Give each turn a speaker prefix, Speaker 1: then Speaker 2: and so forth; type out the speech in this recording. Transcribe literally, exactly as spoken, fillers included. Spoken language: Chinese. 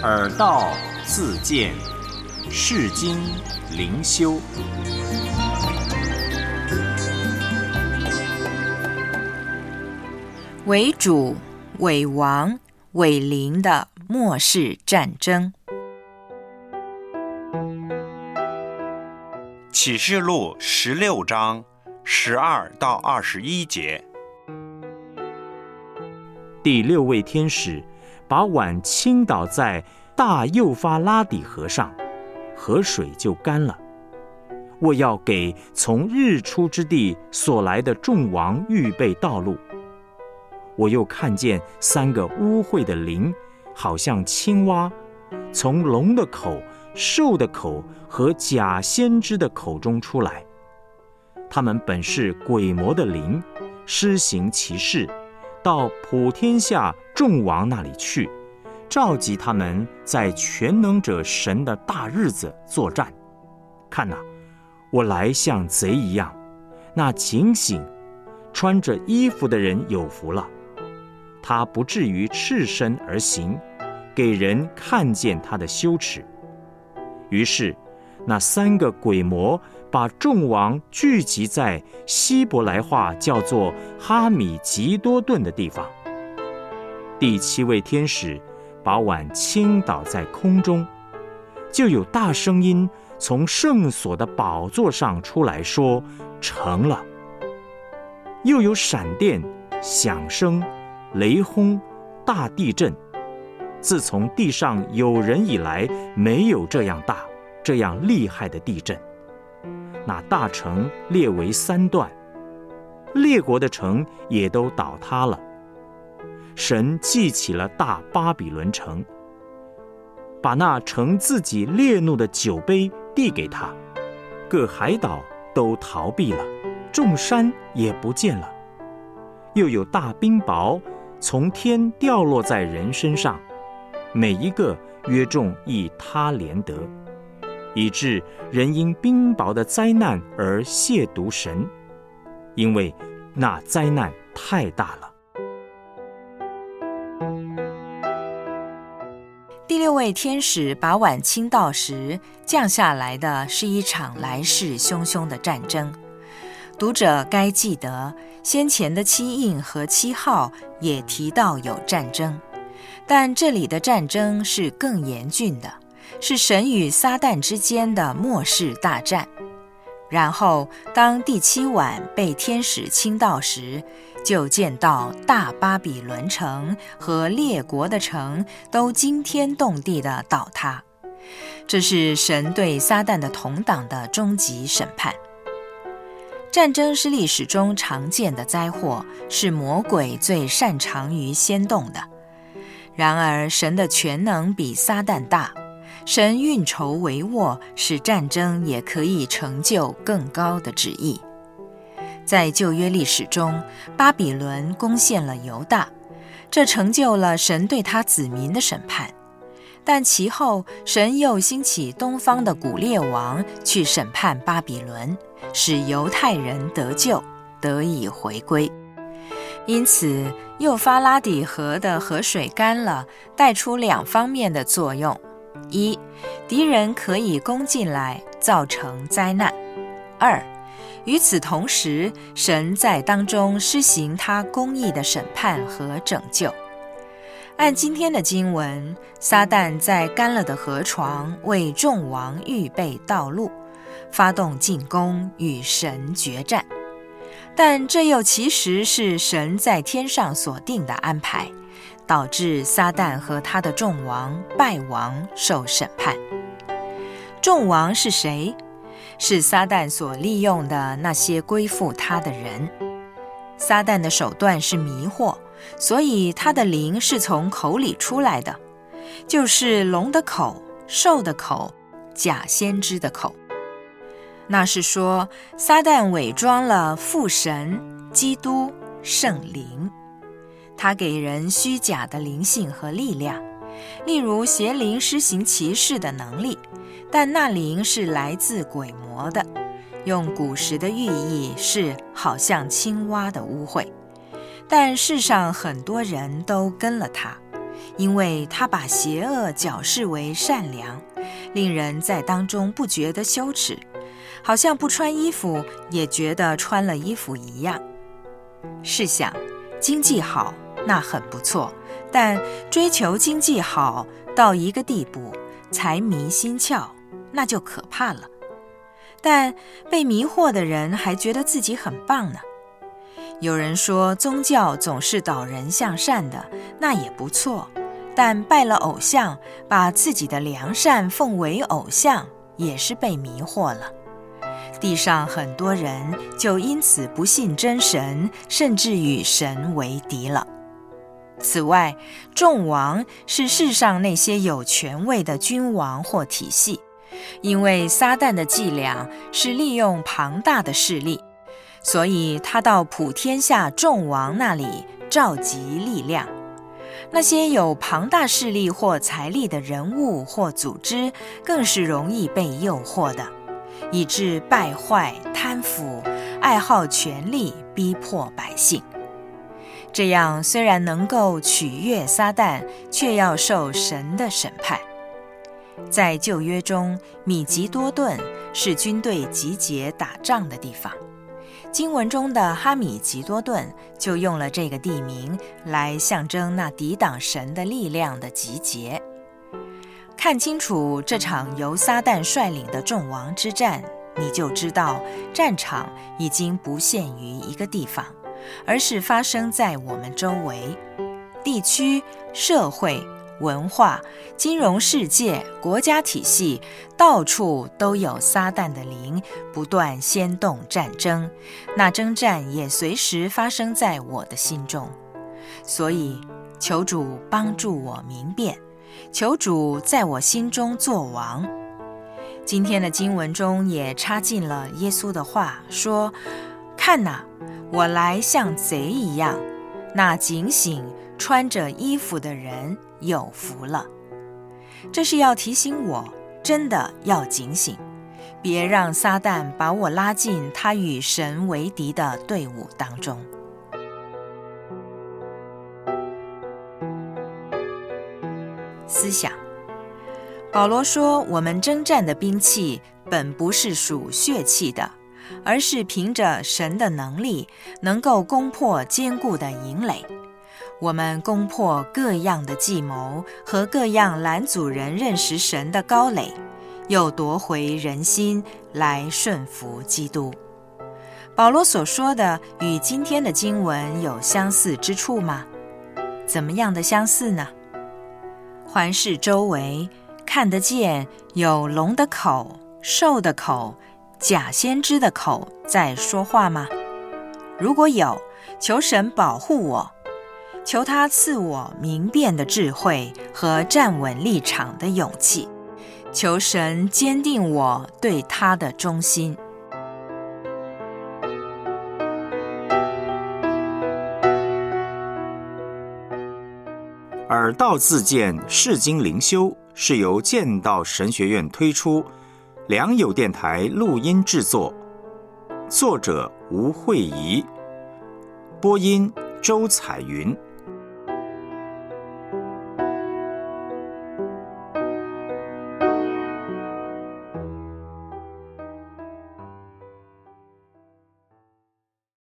Speaker 1: 耳道自见，世经灵修。
Speaker 2: 伪主、伪王、伪灵的末世战争。
Speaker 3: 启示录十六章十二到二十一节。
Speaker 4: 第六位天使把碗倾倒在大幼发拉底河上，河水就干了。我要给从日出之地所来的众王预备道路。我又看见三个污秽的灵，好像青蛙，从龙的口、兽的口和假先知的口中出来。他们本是鬼魔的灵，施行奇事，到普天下众王那里去，召集他们在全能者神的大日子作战。看哪，我来像贼一样，那警醒穿着衣服的人有福了，他不至于赤身而行，给人看见他的羞耻。于是那三个鬼魔把众王聚集在希伯来话叫做哈米吉多顿的地方。第七位天使把碗倾倒在空中，就有大声音从圣所的宝座上出来说：成了。又有闪电、响声、雷轰、大地震，自从地上有人以来，没有这样大、这样厉害的地震。那大城列为三段，列国的城也都倒塌了。神记起了大巴比伦城，把那盛自己烈怒的酒杯递给他，各海岛都逃避了，众山也不见了。又有大冰雹从天掉落在人身上，每一个约重一他连得，以致人因冰雹的灾难而亵渎神，因为那灾难太大了。
Speaker 2: 第六位天使把碗倾倒时，降下来的是一场来势汹汹的战争。读者该记得，先前的七印和七号也提到有战争，但这里的战争是更严峻的，是神与撒旦之间的末世大战。然后当第七碗被天使倾倒时，就见到大巴比伦城和列国的城都惊天动地的倒塌。这是神对撒旦的同党的终极审判。战争是历史中常见的灾祸，是魔鬼最擅长于先动的。然而神的全能比撒旦大，神运筹帷幄，使战争也可以成就更高的旨意。在旧约历史中，巴比伦攻陷了犹大，这成就了神对他子民的审判。但其后神又兴起东方的古列王去审判巴比伦，使犹太人得救，得以回归。因此幼发拉底河的河水干了，带出两方面的作用：一，敌人可以攻进来，造成灾难；二，与此同时，神在当中施行他公义的审判和拯救。按今天的经文，撒旦在干了的河床为众王预备道路，发动进攻，与神决战。但这又其实是神在天上所定的安排，导致撒旦和他的众王败亡，受审判。众王是谁？是撒旦所利用的那些归附他的人。撒旦的手段是迷惑，所以他的灵是从口里出来的，就是龙的口、兽的口、假先知的口。那是说，撒旦伪装了父神、基督、圣灵，他给人虚假的灵性和力量，例如邪灵施行奇事的能力，但那灵是来自鬼魔的，用古时的寓意是好像青蛙的污秽。但世上很多人都跟了他， 因为他把邪恶矫饰为善良，令人在当中不觉得羞耻，好像不穿衣服也觉得穿了衣服一样。试想，经济好那很不错，但追求经济好到一个地步，财迷心窍，那就可怕了。但被迷惑的人还觉得自己很棒呢。有人说宗教总是导人向善的，那也不错，但拜了偶像，把自己的良善奉为偶像，也是被迷惑了。地上很多人就因此不信真神，甚至与神为敌了。此外，众王是世上那些有权位的君王或体系，因为撒旦的伎俩是利用庞大的势力，所以他到普天下众王那里召集力量。那些有庞大势力或财力的人物或组织，更是容易被诱惑的，以致败坏、贪腐、爱好权力，逼迫百姓。这样虽然能够取悦撒旦，却要受神的审判。在旧约中，米吉多顿是军队集结打仗的地方。经文中的哈米吉多顿就用了这个地名来象征那抵挡神的力量的集结。看清楚这场由撒旦率领的众王之战，你就知道战场已经不限于一个地方，而是发生在我们周围。地区、社会、文化、金融世界、国家体系，到处都有撒旦的灵不断掀动战争，那征战也随时发生在我的心中。所以求主帮助我明辨，求主在我心中作王。今天的经文中也插进了耶稣的话，说：看哪，我来像贼一样，那警醒穿着衣服的人有福了。这是要提醒我，真的要警醒，别让撒旦把我拉进他与神为敌的队伍当中。思想，保罗说，我们征战的兵器本不是属血气的，而是凭着神的能力，能够攻破坚固的营垒。我们攻破各样的计谋和各样拦阻人认识神的高垒，又夺回人心来顺服基督。保罗所说的与今天的经文有相似之处吗？怎么样的相似呢？环视周围，看得见有龙的口、兽的口、假先知的口在说话吗？如果有，求神保护我，求他赐我明辨的智慧和站稳立场的勇气，求神坚定我对他的忠心。
Speaker 4: 耳道自荐释经灵修是由剑道神学院推出，良友电台录音制作，作者吴慧仪，播音周彩云。